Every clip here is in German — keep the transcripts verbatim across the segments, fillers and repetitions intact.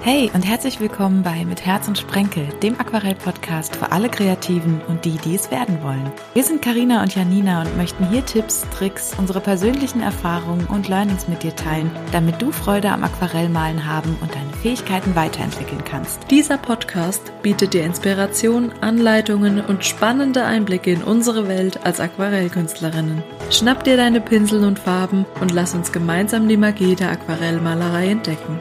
Hey und herzlich willkommen bei Mit Herz und Sprenkel, dem Aquarell-Podcast für alle Kreativen und die, die es werden wollen. Wir sind Carina und Janina und möchten hier Tipps, Tricks, unsere persönlichen Erfahrungen und Learnings mit dir teilen, damit du Freude am Aquarellmalen haben und deine Fähigkeiten weiterentwickeln kannst. Dieser Podcast bietet dir Inspiration, Anleitungen und spannende Einblicke in unsere Welt als Aquarellkünstlerinnen. Schnapp dir deine Pinsel und Farben und lass uns gemeinsam die Magie der Aquarellmalerei entdecken.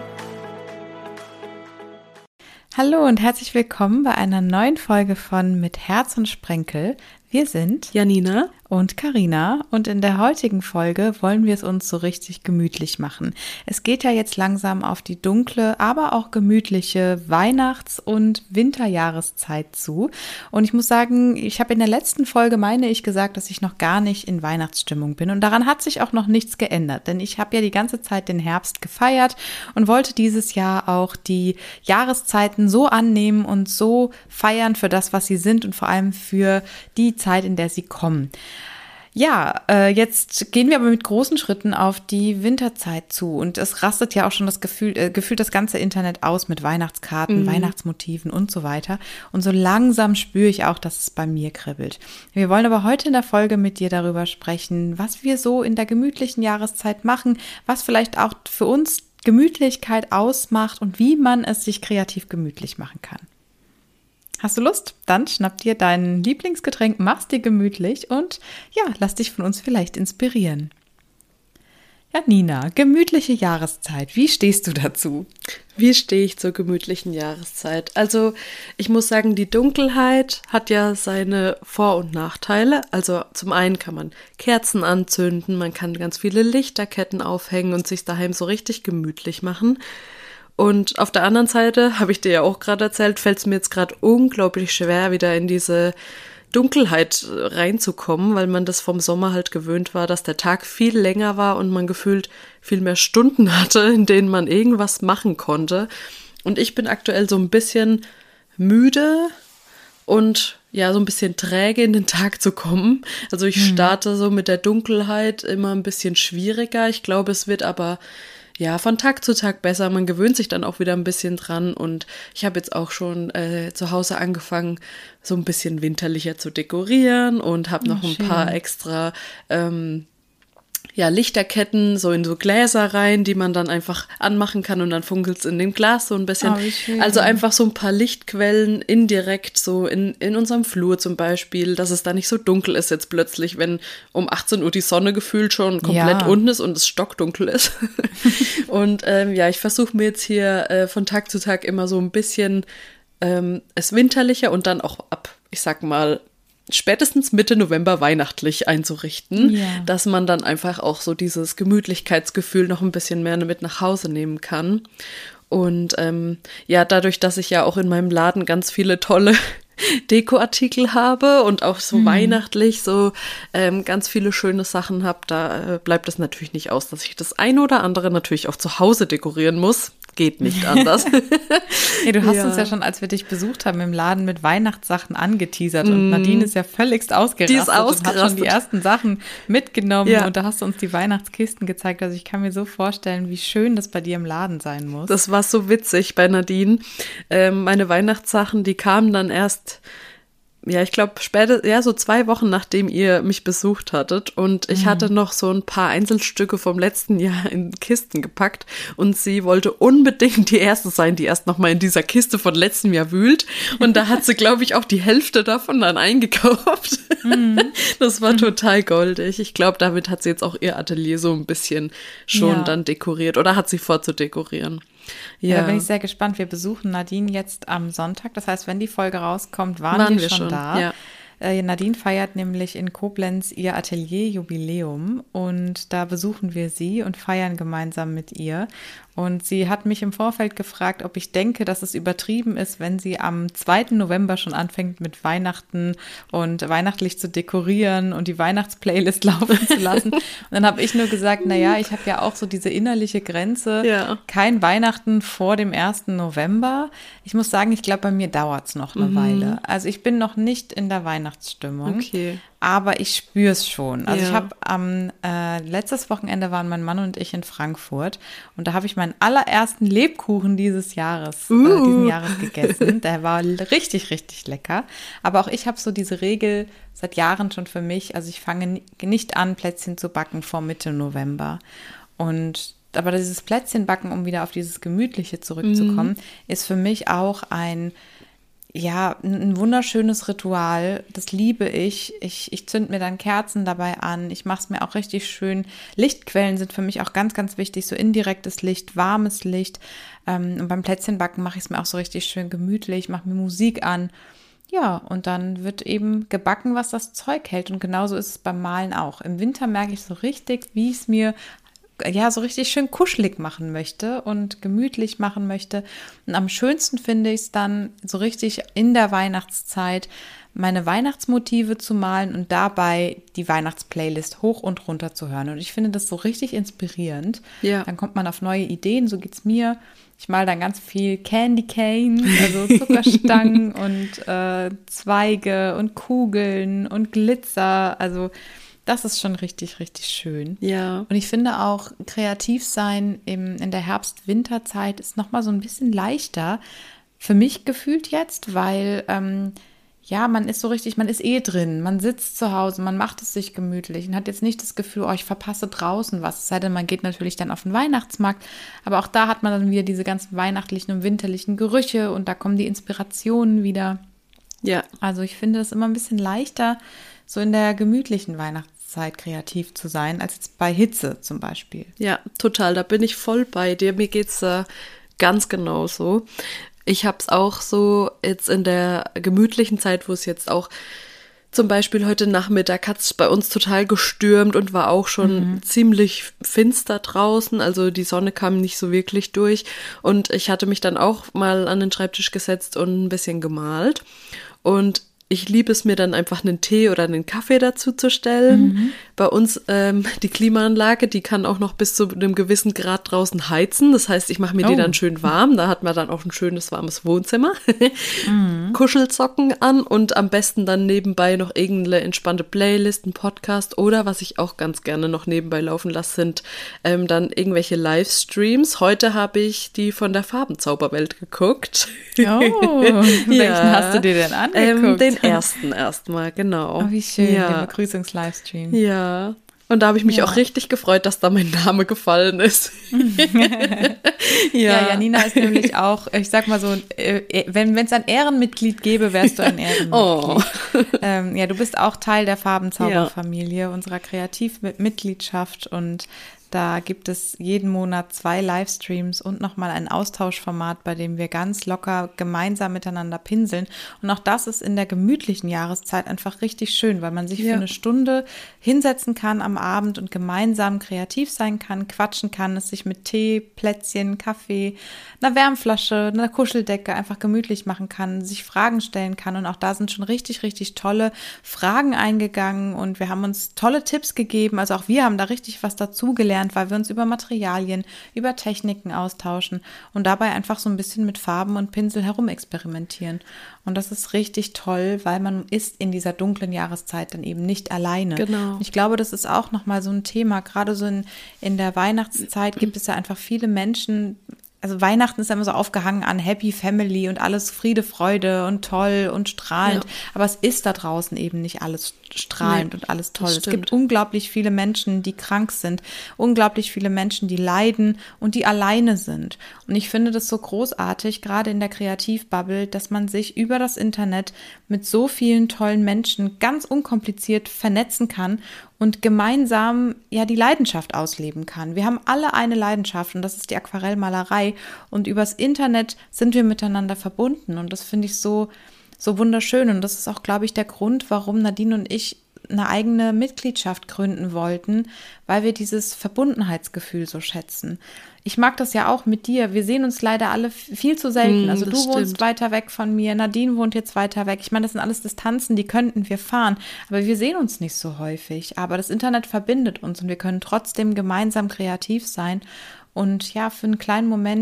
Hallo und herzlich willkommen bei einer neuen Folge von Mit Herz und Sprenkel. Wir sind Janina und Carina und in der heutigen Folge wollen wir es uns so richtig gemütlich machen. Es geht ja jetzt langsam auf die dunkle, aber auch gemütliche Weihnachts- und Winterjahreszeit zu. Und ich muss sagen, ich habe in der letzten Folge, meine ich, gesagt, dass ich noch gar nicht in Weihnachtsstimmung bin. Und daran hat sich auch noch nichts geändert, denn ich habe ja die ganze Zeit den Herbst gefeiert und wollte dieses Jahr auch die Jahreszeiten so annehmen und so feiern für das, was sie sind und vor allem für die Zeit, in der sie kommen. Ja, äh, jetzt gehen wir aber mit großen Schritten auf die Winterzeit zu und es rastet ja auch schon das Gefühl, äh, gefühlt das ganze Internet aus mit Weihnachtskarten, mhm. Weihnachtsmotiven und so weiter. Und so langsam spüre ich auch, dass es bei mir kribbelt. Wir wollen aber heute in der Folge mit dir darüber sprechen, was wir so in der gemütlichen Jahreszeit machen, was vielleicht auch für uns Gemütlichkeit ausmacht und wie man es sich kreativ gemütlich machen kann. Hast du Lust? Dann schnapp dir dein Lieblingsgetränk, mach's dir gemütlich und ja, lass dich von uns vielleicht inspirieren. Ja, Nina, gemütliche Jahreszeit, wie stehst du dazu? Wie stehe ich zur gemütlichen Jahreszeit? Also ich muss sagen, die Dunkelheit hat ja seine Vor- und Nachteile. Also zum einen kann man Kerzen anzünden, man kann ganz viele Lichterketten aufhängen und sich daheim so richtig gemütlich machen. Und auf der anderen Seite, habe ich dir ja auch gerade erzählt, fällt es mir jetzt gerade unglaublich schwer, wieder in diese Dunkelheit reinzukommen, weil man das vom Sommer halt gewöhnt war, dass der Tag viel länger war und man gefühlt viel mehr Stunden hatte, in denen man irgendwas machen konnte. Und ich bin aktuell so ein bisschen müde und ja, so ein bisschen träge in den Tag zu kommen. Also ich starte so mit der Dunkelheit immer ein bisschen schwieriger. Ich glaube, es wird aber ja, von Tag zu Tag besser. Man gewöhnt sich dann auch wieder ein bisschen dran und ich habe jetzt auch schon äh, zu Hause angefangen, so ein bisschen winterlicher zu dekorieren und habe noch oh, ein paar extra ähm, ja, Lichterketten so in so Gläser rein, die man dann einfach anmachen kann und dann funkelt es in dem Glas so ein bisschen. Oh, also einfach so ein paar Lichtquellen indirekt so in, in unserem Flur zum Beispiel, dass es da nicht so dunkel ist jetzt plötzlich, wenn um achtzehn Uhr die Sonne gefühlt schon komplett ja. unten ist und es stockdunkel ist. Und ähm, ja, ich versuche mir jetzt hier äh, von Tag zu Tag immer so ein bisschen ähm, es winterlicher und dann auch ab, ich sag mal, spätestens Mitte November weihnachtlich einzurichten, ja. dass man dann einfach auch so dieses Gemütlichkeitsgefühl noch ein bisschen mehr mit nach Hause nehmen kann. Und ähm, ja, dadurch, dass ich ja auch in meinem Laden ganz viele tolle Dekoartikel habe und auch so mhm. weihnachtlich so ähm, ganz viele schöne Sachen habe, da äh, bleibt es natürlich nicht aus, dass ich das eine oder andere natürlich auch zu Hause dekorieren muss. Geht nicht anders. Ja, du hast ja. uns ja schon, als wir dich besucht haben, im Laden mit Weihnachtssachen angeteasert. Und Nadine ist ja völligst ausgerastet, die ist ausgerastet und hat schon die ersten Sachen mitgenommen. Ja. Und da hast du uns die Weihnachtskisten gezeigt. Also ich kann mir so vorstellen, wie schön das bei dir im Laden sein muss. Das war so witzig bei Nadine. Ähm, meine Weihnachtssachen, die kamen dann erst, ja, ich glaube, später, ja, so zwei Wochen, nachdem ihr mich besucht hattet. Und ich mhm. hatte noch so ein paar Einzelstücke vom letzten Jahr in Kisten gepackt. Und sie wollte unbedingt die Erste sein, die erst noch mal in dieser Kiste von letztem Jahr wühlt. Und da hat sie, glaube ich, auch die Hälfte davon dann eingekauft. Mhm. Das war mhm. total goldig. Ich glaube, damit hat sie jetzt auch ihr Atelier so ein bisschen schon ja. dann dekoriert. Oder hat sie vor zu dekorieren. Ja, da bin ich sehr gespannt. Wir besuchen Nadine jetzt am Sonntag. Das heißt, wenn die Folge rauskommt, waren, waren wir, wir schon, schon da. Ja. Äh, Nadine feiert nämlich in Koblenz ihr Atelier-Jubiläum und da besuchen wir sie und feiern gemeinsam mit ihr. Und sie hat mich im Vorfeld gefragt, ob ich denke, dass es übertrieben ist, wenn sie am zweiten November schon anfängt mit Weihnachten und weihnachtlich zu dekorieren und die Weihnachtsplaylist laufen zu lassen. Und dann habe ich nur gesagt, naja, ich habe ja auch so diese innerliche Grenze, ja. kein Weihnachten vor dem ersten November. Ich muss sagen, ich glaube, bei mir dauert es noch eine mhm. Weile. Also ich bin noch nicht in der Weihnachtszeit Weihnachtsstimmung. Okay. Aber ich spüre es schon. Also Ja. ich habe am äh, letztes Wochenende waren mein Mann und ich in Frankfurt und da habe ich meinen allerersten Lebkuchen dieses Jahres, Uh. äh, diesen Jahres gegessen. Der war richtig, richtig lecker. Aber auch ich habe so diese Regel seit Jahren schon für mich. Also ich fange ni- nicht an, Plätzchen zu backen vor Mitte November. Und aber dieses Plätzchenbacken, um wieder auf dieses Gemütliche zurückzukommen, Mhm. ist für mich auch ein, ja, ein ein wunderschönes Ritual. Das liebe ich. Ich, ich zünd mir dann Kerzen dabei an. Ich mache es mir auch richtig schön. Lichtquellen sind für mich auch ganz, ganz wichtig. So indirektes Licht, warmes Licht. Ähm, und beim Plätzchenbacken mache ich es mir auch so richtig schön gemütlich. Mache mir Musik an. Ja, und dann wird eben gebacken, was das Zeug hält. Und genauso ist es beim Malen auch. Im Winter merke ich so richtig, wie ich es mir ja so richtig schön kuschelig machen möchte und gemütlich machen möchte. Und am schönsten finde ich es dann so richtig in der Weihnachtszeit, meine Weihnachtsmotive zu malen und dabei die Weihnachtsplaylist hoch und runter zu hören. Und ich finde das so richtig inspirierend. Ja. Dann kommt man auf neue Ideen, so geht's mir. Ich male dann ganz viel Candy Cane, also Zuckerstangen und äh, Zweige und Kugeln und Glitzer. Also das ist schon richtig, richtig schön. Ja. Und ich finde auch, kreativ sein im, in der Herbst-Winterzeit ist nochmal so ein bisschen leichter. Für mich gefühlt jetzt, weil ähm, ja, man ist so richtig, man ist eh drin, man sitzt zu Hause, man macht es sich gemütlich und hat jetzt nicht das Gefühl, oh, ich verpasse draußen was. Es sei denn, man geht natürlich dann auf den Weihnachtsmarkt, aber auch da hat man dann wieder diese ganzen weihnachtlichen und winterlichen Gerüche und da kommen die Inspirationen wieder. Ja. Also ich finde es immer ein bisschen leichter, so in der gemütlichen Weihnachtszeit kreativ zu sein, als jetzt bei Hitze zum Beispiel. Ja, total. Da bin ich voll bei dir. Mir geht's äh, ganz genauso. Ich habe es auch so jetzt in der gemütlichen Zeit, wo es jetzt auch zum Beispiel heute Nachmittag hat es bei uns total gestürmt und war auch schon mhm. ziemlich finster draußen. Also die Sonne kam nicht so wirklich durch. Und ich hatte mich dann auch mal an den Schreibtisch gesetzt und ein bisschen gemalt. Und ich liebe es mir dann einfach einen Tee oder einen Kaffee dazu zu stellen. Mhm. Bei uns ähm, die Klimaanlage, die kann auch noch bis zu einem gewissen Grad draußen heizen. Das heißt, ich mache mir oh. die dann schön warm. Da hat man dann auch ein schönes warmes Wohnzimmer. mhm. Kuschelsocken an und am besten dann nebenbei noch irgendeine entspannte Playlist, ein Podcast oder was ich auch ganz gerne noch nebenbei laufen lasse, sind ähm, dann irgendwelche Livestreams. Heute habe ich die von der Farbenzauberwelt geguckt. Oh, welchen ja. hast du dir denn angeguckt? Ähm, den ersten erstmal, genau. Oh, wie schön, ja. der Begrüßungslivestream. Ja, und da habe ich mich ja. auch richtig gefreut, dass da mein Name gefallen ist. ja. ja, Janina ist nämlich auch, ich sag mal so, äh, wenn es ein Ehrenmitglied gäbe, wärst du ein Ehrenmitglied. Oh. Ähm, ja, du bist auch Teil der Farbenzauberfamilie, ja. unserer Kreativmitgliedschaft und da gibt es jeden Monat zwei Livestreams und nochmal ein Austauschformat, bei dem wir ganz locker gemeinsam miteinander pinseln. Und auch das ist in der gemütlichen Jahreszeit einfach richtig schön, weil man sich ja. für eine Stunde hinsetzen kann am Abend und gemeinsam kreativ sein kann, quatschen kann, es sich mit Tee, Plätzchen, Kaffee, einer Wärmflasche, einer Kuscheldecke einfach gemütlich machen kann, sich Fragen stellen kann. Und auch da sind schon richtig, richtig tolle Fragen eingegangen und wir haben uns tolle Tipps gegeben. Also auch wir haben da richtig was dazugelernt, weil wir uns über Materialien, über Techniken austauschen und dabei einfach so ein bisschen mit Farben und Pinsel herumexperimentieren. Und das ist richtig toll, weil man ist in dieser dunklen Jahreszeit dann eben nicht alleine. Genau. Ich glaube, das ist auch nochmal so ein Thema. Gerade so in, in der Weihnachtszeit gibt es ja einfach viele Menschen. Also Weihnachten ist ja immer so aufgehangen an Happy Family und alles Friede, Freude und toll und strahlend. Ja. Aber es ist da draußen eben nicht alles strahlend nee, und alles toll. Es gibt unglaublich viele Menschen, die krank sind, unglaublich viele Menschen, die leiden und die alleine sind. Und ich finde das so großartig, gerade in der Kreativbubble, dass man sich über das Internet mit so vielen tollen Menschen ganz unkompliziert vernetzen kann und gemeinsam ja die Leidenschaft ausleben kann. Wir haben alle eine Leidenschaft und das ist die Aquarellmalerei und übers Internet sind wir miteinander verbunden und das finde ich so, so wunderschön und das ist auch, glaube ich, der Grund, warum Nadine und ich eine eigene Mitgliedschaft gründen wollten, weil wir dieses Verbundenheitsgefühl so schätzen. Ich mag das ja auch mit dir. Wir sehen uns leider alle viel zu selten. Also du wohnst weiter weg von mir, Nadine wohnt jetzt weiter weg. Ich meine, das sind alles Distanzen, die könnten wir fahren, aber wir sehen uns nicht so häufig. Aber das Internet verbindet uns und wir können trotzdem gemeinsam kreativ sein und ja, für einen kleinen Moment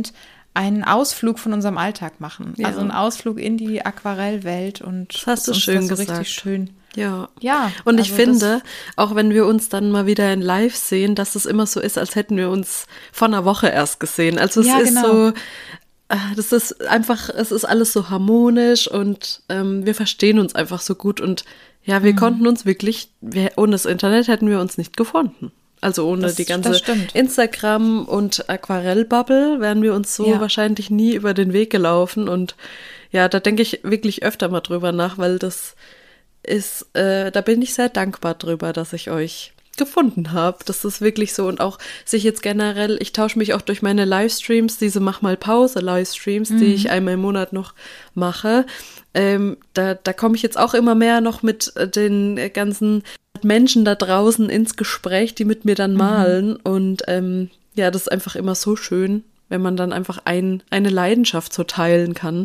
einen Ausflug von unserem Alltag machen. Ja. Also einen Ausflug in die Aquarellwelt und das hast du uns schön das so gesagt. richtig schön. Ja. Ja. Und ich also finde, auch wenn wir uns dann mal wieder in Live sehen, dass es immer so ist, als hätten wir uns vor einer Woche erst gesehen. Also es Ja, ist genau. so, äh, das ist einfach, es ist alles so harmonisch und ähm, wir verstehen uns einfach so gut. Und ja, wir Mhm. konnten uns wirklich, wir, ohne das Internet hätten wir uns nicht gefunden. Also ohne Das- die das ganze stimmt. Instagram- und Aquarell-Bubble wären wir uns so Ja. wahrscheinlich nie über den Weg gelaufen. Und ja, da denke ich wirklich öfter mal drüber nach, weil das ist, äh, da bin ich sehr dankbar drüber, dass ich euch gefunden habe. Das ist wirklich so. Und auch sich jetzt generell, ich tausche mich auch durch meine Livestreams, diese Mach mal Pause Livestreams, Mhm. die ich einmal im Monat noch mache. Ähm, da da komme ich jetzt auch immer mehr noch mit äh, den äh, ganzen Menschen da draußen ins Gespräch, die mit mir dann malen. Und ähm, ja, das ist einfach immer so schön, wenn man dann einfach ein, eine Leidenschaft so teilen kann.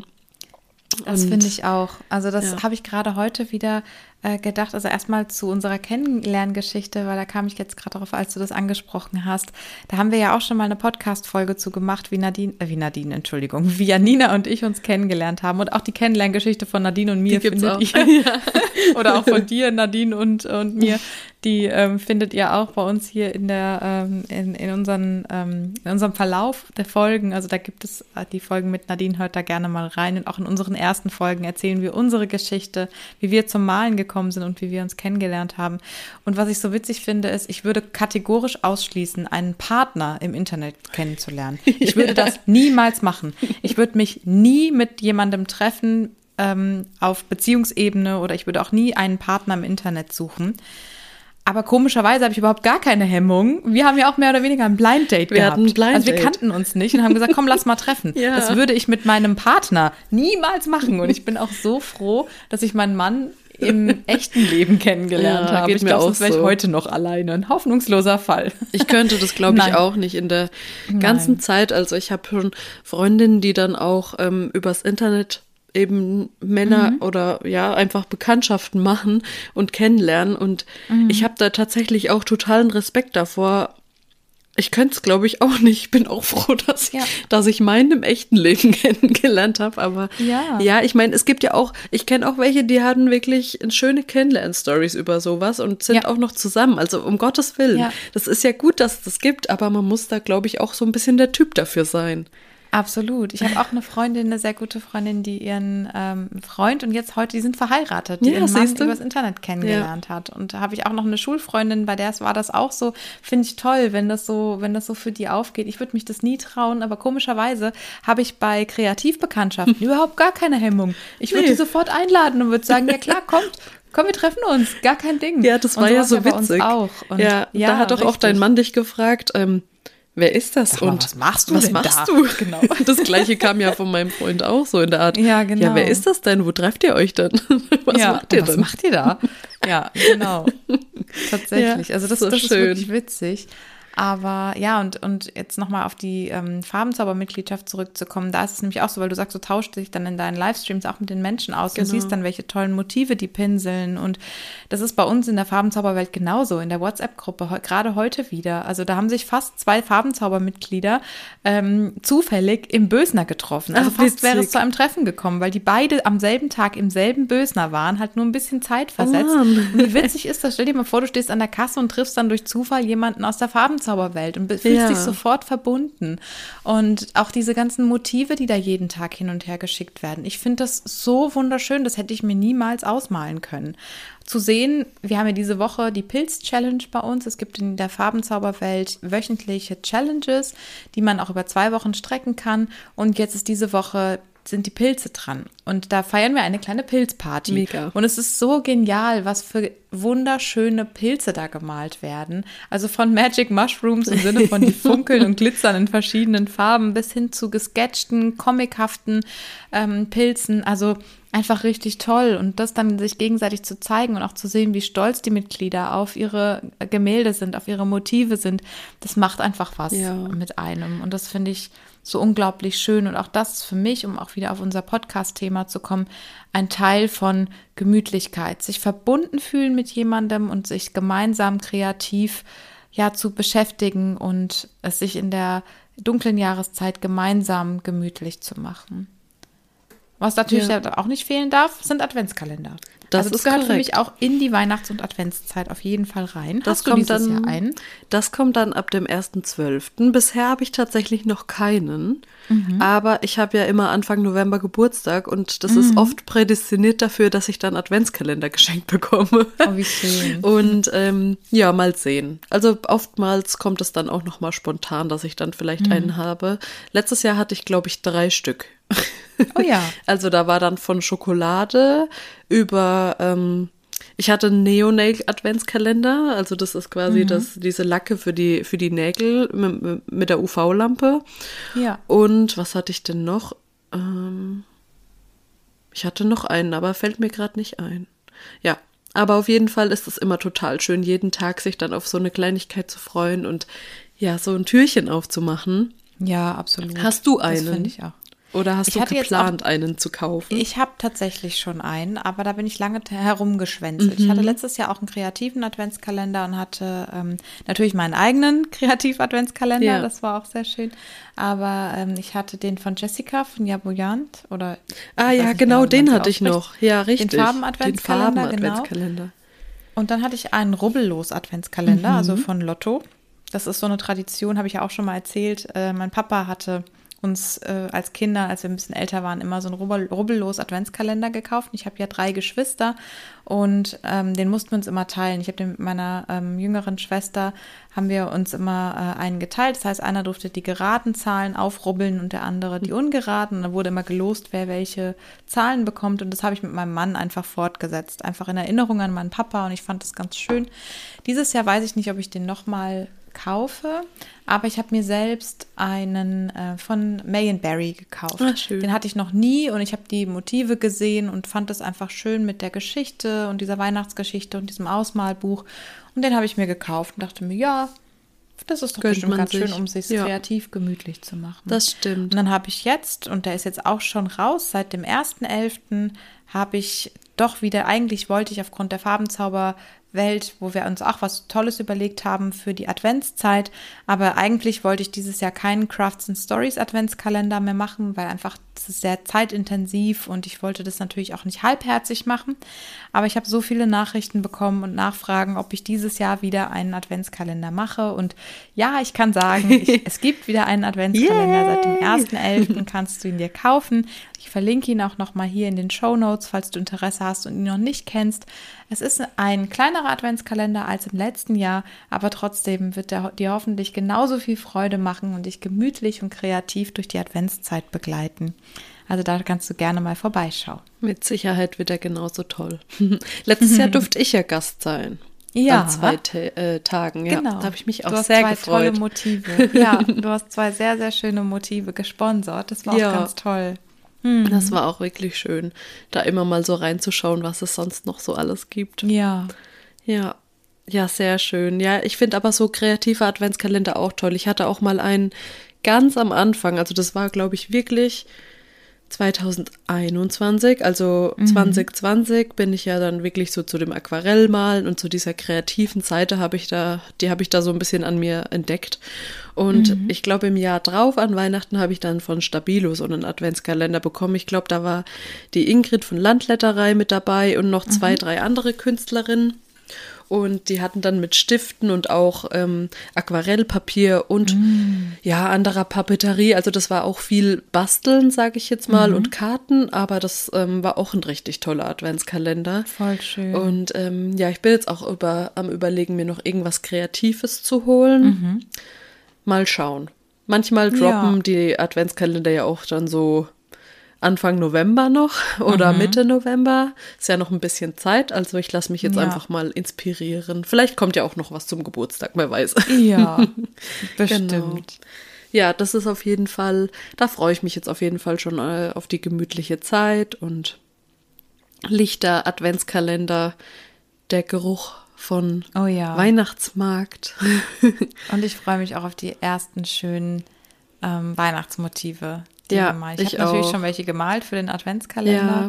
Das Und- finde ich auch. Also das Ja. habe ich gerade heute wieder äh, gedacht. Also erstmal zu unserer Kennenlerngeschichte, weil da kam ich jetzt gerade darauf, als du das angesprochen hast. Da haben wir ja auch schon mal eine Podcast-Folge zu gemacht, wie Nadine, äh, wie Nadine, Entschuldigung, wie Janina und ich uns kennengelernt haben. Und auch die Kennenlerngeschichte von Nadine und mir Die gibt's findet auch. ihr. Oder auch von dir, Nadine und, und mir. Die ähm, findet ihr auch bei uns hier in der ähm, in, in, unseren, ähm, in unserem Verlauf der Folgen. Also da gibt es äh, die Folgen mit Nadine, hört da gerne mal rein. Und auch in unseren ersten Folgen erzählen wir unsere Geschichte, wie wir zum Malen gekommen sind und wie wir uns kennengelernt haben. Und was ich so witzig finde, ist, ich würde kategorisch ausschließen, einen Partner im Internet kennenzulernen. Ich würde das niemals machen. Ich würde mich nie mit jemandem treffen ähm, auf Beziehungsebene oder ich würde auch nie einen Partner im Internet suchen. Aber komischerweise habe ich überhaupt gar keine Hemmung. Wir haben ja auch mehr oder weniger ein Blind Date Wir gehabt. hatten ein Blind also wir Date. kannten uns nicht und haben gesagt, komm, lass mal treffen. Ja. Das würde ich mit meinem Partner niemals machen. Und ich bin auch so froh, dass ich meinen Mann im echten Leben kennengelernt Ja, habe. geht Ich mir glaube, auch sonst wäre ich so. heute noch alleine. Ein hoffnungsloser Fall. Ich könnte das, glaube ich, Nein. auch nicht in der ganzen Nein. Zeit. Also ich habe schon Freundinnen, die dann auch ähm, übers Internet eben Männer Mhm. oder ja einfach Bekanntschaften machen und kennenlernen. Und Mhm. ich habe da tatsächlich auch totalen Respekt davor. Ich könnte es, glaube ich, auch nicht. Ich bin auch froh, dass, Ja. dass ich meinen im echten Leben kennengelernt habe. Aber Ja. ja, ich meine, es gibt ja auch, ich kenne auch welche, die hatten wirklich schöne Kennenlern-Stories über sowas und sind Ja. auch noch zusammen. Also um Gottes Willen. Ja. Das ist ja gut, dass es das gibt, aber man muss da, glaube ich, auch so ein bisschen der Typ dafür sein. Absolut. Ich habe auch eine Freundin, eine sehr gute Freundin, die ihren ähm, Freund und jetzt heute, die sind verheiratet, die Ja, ihren Mann siehst du? übers Internet kennengelernt hat. Und da habe ich auch noch eine Schulfreundin, bei der war das auch so. Finde ich toll, wenn das so, wenn das so für die aufgeht. Ich würde mich das nie trauen, aber komischerweise habe ich bei Kreativbekanntschaften überhaupt gar keine Hemmung. Ich würde Nee. die sofort einladen und würde sagen, ja klar, kommt. Komm, wir treffen uns. Gar kein Ding. Ja, das Und war ja sowas so bei uns witzig. auch. Und ja, da hat doch auch richtig. dein Mann dich gefragt, ähm, wer ist das? Sag mal, und was machst du was denn machst da? du? Genau. Das gleiche kam ja von meinem Freund auch so in der Art. Ja, genau. Ja, wer ist das denn? Wo trefft ihr euch denn? Was ja, macht ihr was denn? macht ihr da? Ja, genau. Tatsächlich. Ja, Also das, so das ist schön. wirklich witzig. Aber ja, und, und jetzt nochmal auf die ähm, Farbenzauber-Mitgliedschaft zurückzukommen, da ist es nämlich auch so, weil du sagst, du tauschst dich dann in deinen Livestreams auch mit den Menschen aus und Genau. siehst dann, welche tollen Motive die pinseln. Und das ist bei uns in der Farbenzauberwelt genauso, in der WhatsApp-Gruppe, he- gerade heute wieder. Also da haben sich fast zwei Farbenzaubermitglieder ähm, zufällig im Bösner getroffen. Also Ach, fast wäre es witzig. zu einem Treffen gekommen, weil die beide am selben Tag im selben Bösner waren, halt nur ein bisschen Zeit versetzt. Oh Mann. Und wie witzig ist das? Stell dir mal vor, du stehst an der Kasse und triffst dann durch Zufall jemanden aus der Farbenzauberwelt und be- fühlst Ja. dich sofort verbunden. Und auch diese ganzen Motive, die da jeden Tag hin und her geschickt werden. Ich finde das so wunderschön, das hätte ich mir niemals ausmalen können. Zu sehen, wir haben ja diese Woche die Pilz-Challenge bei uns. Es gibt in der Farbenzauberwelt wöchentliche Challenges, die man auch über zwei Wochen strecken kann. Und jetzt ist diese Woche sind die Pilze dran. Und da feiern wir eine kleine Pilzparty. Mega. Und es ist so genial, was für wunderschöne Pilze da gemalt werden. Also von Magic Mushrooms im Sinne von die funkeln und glitzern in verschiedenen Farben bis hin zu gesketchten, comichaften ähm, Pilzen. Also einfach richtig toll. Und das dann sich gegenseitig zu zeigen und auch zu sehen, wie stolz die Mitglieder auf ihre Gemälde sind, auf ihre Motive sind, das macht einfach was Ja. mit einem. Und das finde ich so unglaublich schön. Und auch das ist für mich, um auch wieder auf unser Podcast-Thema zu kommen, ein Teil von Gemütlichkeit. Sich verbunden fühlen mit jemandem und sich gemeinsam kreativ ja zu beschäftigen und es sich in der dunklen Jahreszeit gemeinsam gemütlich zu machen. Was natürlich Ja. auch nicht fehlen darf, sind Adventskalender. Das also das ist gehört für korrekt. mich auch in die Weihnachts- und Adventszeit auf jeden Fall rein. Das Hast du kommt dieses dann, Jahr einen? Das kommt dann ab dem ersten zwölften Bisher habe ich tatsächlich noch keinen. Mhm. Aber ich habe ja immer Anfang November Geburtstag und das ist oft prädestiniert dafür, dass ich dann Adventskalender geschenkt bekomme. Oh, wie schön. Und ähm, ja, mal sehen. Also oftmals kommt es dann auch noch mal spontan, dass ich dann vielleicht einen habe. Letztes Jahr hatte ich, glaube ich, drei Stück. Oh ja. Also da war dann von Schokolade über, ähm, ich hatte einen Neo-Nail-Adventskalender, also das ist quasi Mhm. das, diese Lacke für die, für die Nägel mit, mit der U V-Lampe. Ja. Und was hatte ich denn noch? Ähm, ich hatte noch einen, aber fällt mir gerade nicht ein. Ja, aber auf jeden Fall ist es immer total schön, jeden Tag sich dann auf so eine Kleinigkeit zu freuen und ja, so ein Türchen aufzumachen. Ja, absolut. Hast du Das einen? finde ich auch. Oder hast Ich du hatte jetzt geplant, einen zu kaufen? Ich habe tatsächlich schon einen, aber da bin ich lange t- herumgeschwänzelt. Ich hatte letztes Jahr auch einen kreativen Adventskalender und hatte ähm, natürlich meinen eigenen Kreativ-Adventskalender. Ja. Das war auch sehr schön. Aber ähm, ich hatte den von Jessica von Jaboyant oder Ah ich ja, weiß nicht genau, wie den man sie hatte ich ausspricht. noch. Ja, richtig. Den Farben-Adventskalender, Den genau. Farben-Adventskalender. Und dann hatte ich einen Rubbellos-Adventskalender, also von Lotto. Das ist so eine Tradition, habe ich ja auch schon mal erzählt. Äh, mein Papa hatte uns äh, als Kinder, als wir ein bisschen älter waren, immer so einen Rubbel Rubbellos-Adventskalender gekauft. Ich habe ja drei Geschwister und ähm, den mussten wir uns immer teilen. Ich habe den mit meiner ähm, jüngeren Schwester, haben wir uns immer äh, einen geteilt. Das heißt, einer durfte die geraden Zahlen aufrubbeln und der andere die ungeraden. Und dann wurde immer gelost, wer welche Zahlen bekommt. Und das habe ich mit meinem Mann einfach fortgesetzt. Einfach in Erinnerung an meinen Papa und ich fand das ganz schön. Dieses Jahr weiß ich nicht, ob ich den nochmal kaufe, aber ich habe mir selbst einen äh, von May and Barry gekauft. Ah, schön. Den hatte ich noch nie und ich habe die Motive gesehen und fand es einfach schön mit der Geschichte und dieser Weihnachtsgeschichte und diesem Ausmalbuch. Und den habe ich mir gekauft und dachte mir, ja, das ist doch Gönnt bestimmt man ganz schön, sich. um es sich Ja. kreativ gemütlich zu machen. Das stimmt. Und dann habe ich jetzt, und der ist jetzt auch schon raus, seit dem ersten elften habe ich doch wieder, eigentlich wollte ich aufgrund der Farbenzauberwelt, wo wir uns auch was Tolles überlegt haben für die Adventszeit, aber eigentlich wollte ich dieses Jahr keinen Crafts and Stories Adventskalender mehr machen, weil einfach das ist sehr zeitintensiv und ich wollte das natürlich auch nicht halbherzig machen, aber ich habe so viele Nachrichten bekommen und Nachfragen, ob ich dieses Jahr wieder einen Adventskalender mache und ja, ich kann sagen, ich, es gibt wieder einen Adventskalender. Seit dem ersten elften kannst du ihn dir kaufen. Ich verlinke ihn auch nochmal hier in den Shownotes, falls du Interesse hast und ihn noch nicht kennst. Es ist ein kleinerer Adventskalender als im letzten Jahr, aber trotzdem wird er dir hoffentlich genauso viel Freude machen und dich gemütlich und kreativ durch die Adventszeit begleiten. Also da kannst du gerne mal vorbeischauen. Mit Sicherheit wird er genauso toll. Letztes Jahr durfte ich ja Gast sein. Ja. An zwei Ta äh, Tagen. Ja. Genau. Da habe ich mich auch du hast sehr zwei gefreut. tolle Motive. Ja, du hast zwei sehr, sehr schöne Motive gesponsert. Das war Ja. auch ganz toll. Das war auch wirklich schön, da immer mal so reinzuschauen, was es sonst noch so alles gibt. Ja. Ja, ja, sehr schön. Ja, ich finde aber so kreative Adventskalender auch toll. Ich hatte auch mal einen ganz am Anfang, also das war, glaube ich, wirklich zwanzig einundzwanzig, also Mhm. zwanzig zwanzig bin ich ja dann wirklich so zu dem Aquarellmalen und zu dieser kreativen Seite habe ich da, die habe ich da so ein bisschen an mir entdeckt. Und Mhm. ich glaube, im Jahr drauf an Weihnachten habe ich dann von Stabilo so einen Adventskalender bekommen. Ich glaube, da war die Ingrid von Landletterei mit dabei und noch zwei, Mhm. drei andere Künstlerinnen. Und die hatten dann mit Stiften und auch ähm, Aquarellpapier und Mm. ja, anderer Papeterie. Also das war auch viel Basteln, sage ich jetzt mal, Mhm. und Karten. Aber das ähm, war auch ein richtig toller Adventskalender. Voll schön. Und ähm, ja, ich bin jetzt auch über, am Überlegen, mir noch irgendwas Kreatives zu holen. Mhm. Mal schauen. Manchmal droppen Ja. die Adventskalender ja auch dann so Anfang November noch oder Mhm. Mitte November. Ist ja noch ein bisschen Zeit, also ich lasse mich jetzt Ja. einfach mal inspirieren. Vielleicht kommt ja auch noch was zum Geburtstag, wer weiß. Ja, bestimmt. Genau. Ja, das ist auf jeden Fall, da freue ich mich jetzt auf jeden Fall schon äh, auf die gemütliche Zeit und Lichter, Adventskalender, der Geruch von Oh ja. Weihnachtsmarkt. Und ich freue mich auch auf die ersten schönen ähm, Weihnachtsmotive. Die Ja, wir malen. ich Ich habe natürlich auch. schon welche gemalt für den Adventskalender, Ja.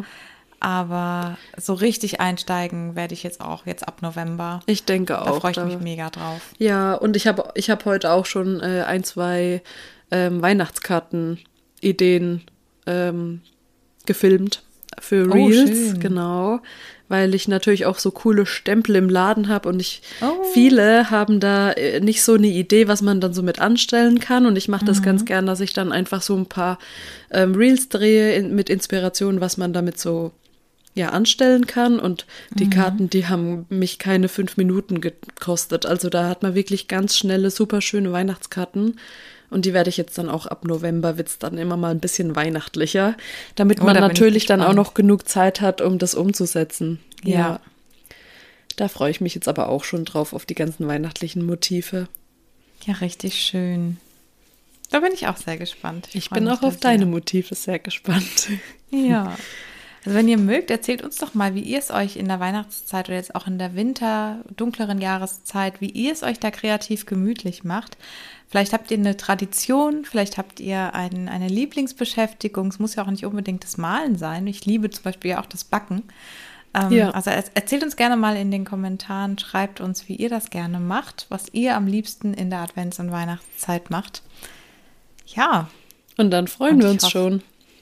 aber so richtig einsteigen werde ich jetzt auch jetzt ab November. Ich denke Da auch. freue ich da- mich mega drauf. Ja, und ich habe ich hab heute auch schon äh, ein, zwei ähm, Weihnachtskarten-Ideen ähm, gefilmt für Oh, Reels, schön. genau, weil ich natürlich auch so coole Stempel im Laden habe und ich Oh. viele haben da äh, nicht so eine Idee, was man dann so mit anstellen kann und ich mache das Mhm. ganz gern, dass ich dann einfach so ein paar ähm, Reels drehe in, mit Inspiration, was man damit so ja anstellen kann und die Mhm. Karten, die haben mich keine fünf Minuten gekostet, also da hat man wirklich ganz schnelle, super schöne Weihnachtskarten. Und die werde ich jetzt dann auch ab November, wird's dann immer mal ein bisschen weihnachtlicher, damit Oh, man da bin ich natürlich dann auch gespannt. noch genug Zeit hat, um das umzusetzen. Ja. Da freue ich mich jetzt aber auch schon drauf, auf die ganzen weihnachtlichen Motive. Ja, richtig schön. Da bin ich auch sehr gespannt. Ich freu bin mich auch da auf deine sehr. Motive sehr gespannt. Ja. Also wenn ihr mögt, erzählt uns doch mal, wie ihr es euch in der Weihnachtszeit oder jetzt auch in der Winter, dunkleren Jahreszeit, wie ihr es euch da kreativ gemütlich macht. Vielleicht habt ihr eine Tradition, vielleicht habt ihr ein, eine Lieblingsbeschäftigung. Es muss ja auch nicht unbedingt das Malen sein. Ich liebe zum Beispiel ja auch das Backen. Ähm, Ja. Also er- erzählt uns gerne mal in den Kommentaren, schreibt uns, wie ihr das gerne macht, was ihr am liebsten in der Advents- und Weihnachtszeit macht. Ja, Und dann freuen Und wir ich uns hoffe- schon.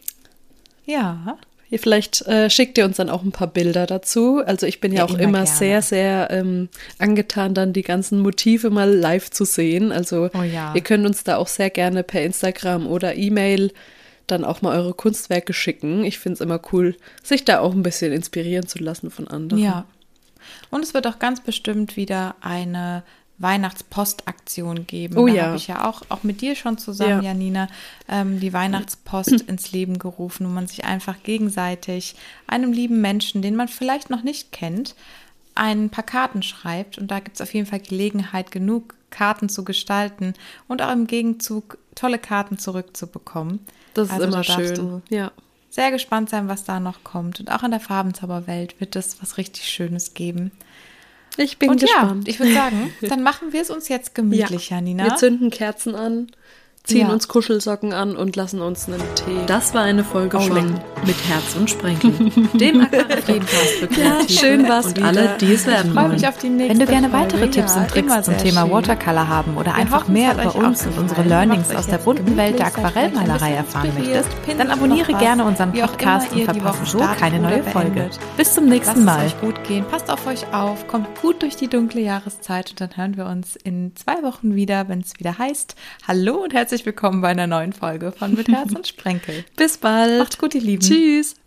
ja. Ihr Vielleicht äh, schickt ihr uns dann auch ein paar Bilder dazu. Also ich bin ja, Ja, auch immer immer gerne. sehr, sehr ähm, angetan, dann die ganzen Motive mal live zu sehen. Also Oh ja. ihr könnt uns da auch sehr gerne per Instagram oder E-Mail dann auch mal eure Kunstwerke schicken. Ich finde es immer cool, sich da auch ein bisschen inspirieren zu lassen von anderen. Ja. Und es wird auch ganz bestimmt wieder eine Weihnachtspostaktion geben. Oh da ja. habe ich ja auch, auch mit dir schon zusammen, Ja. Janina, ähm, die Weihnachtspost ins Leben gerufen, wo man sich einfach gegenseitig einem lieben Menschen, den man vielleicht noch nicht kennt, ein paar Karten schreibt. Und da gibt es auf jeden Fall Gelegenheit, genug Karten zu gestalten und auch im Gegenzug tolle Karten zurückzubekommen. Das ist Also immer da darfst schön. du Ja. sehr gespannt sein, was da noch kommt. Und auch in der Farbenzauberwelt wird es was richtig Schönes geben. Ich bin Und gespannt. ja, ich würde sagen, dann machen wir es uns jetzt gemütlich, Janina. Wir zünden Kerzen an, ziehen Ja. uns Kuschelsocken an und lassen uns einen Tee. Das war eine Folge Oh, von lecker. Mit Herz und Sprenkel, dem Agrarpodcast für Kreative schön war's und wieder. alle, die es Ich werden freue wollen. mich auf die nächste Wenn du gerne Folge. weitere Tipps Ja, und Tricks immer zum sehr Thema schön. Watercolor haben oder Wir einfach hoffen, mehr es hat über euch auch uns und gefallen. unsere Learnings Macht euch aus der jetzt bunten Welt der gemütlich, seid vielleicht ein Aquarellmalerei bisschen erfahren inspiriert, möchtest, pinnt dann noch abonniere was, gerne unseren wie auch Podcast immer und ihr die verpasst Woche so startet keine oder neue Folge. beendet. Bis zum Lasst nächsten es Mal. euch gut gehen, passt auf euch auf, kommt gut durch die dunkle Jahreszeit und dann hören wir uns in zwei Wochen wieder, wenn es wieder heißt, hallo und herzlich willkommen bei einer neuen Folge von Mit Herz und Sprenkel. Bis bald. Macht's gut, ihr Lieben. Tschüss.